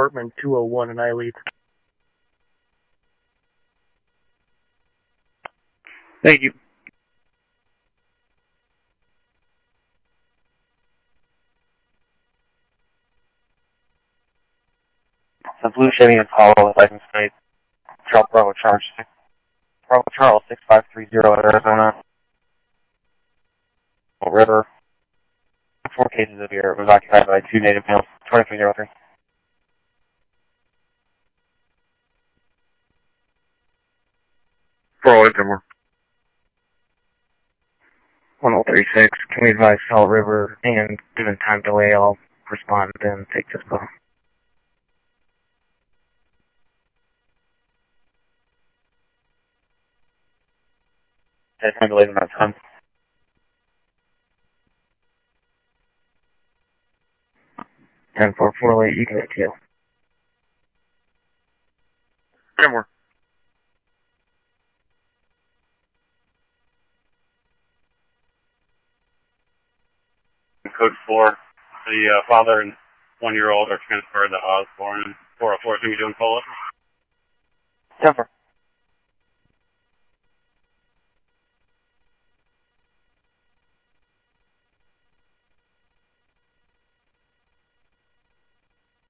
apartment 201 in Ileet. Thank you. The Blue Chevy Impala license plate, Bravo Charles 6530 Arizona. River. 4 cases of beer. It was occupied by 2 native males. 2303. Forward, Timber. 1036. Can we advise Salt River and given time delay, I'll respond and take this call. Time delay about time. 10-4 you can get to. Timber. Code 4. The father and 1-year-old are transferred to Osborne. 404 is going to be doing follow-up. 10-4.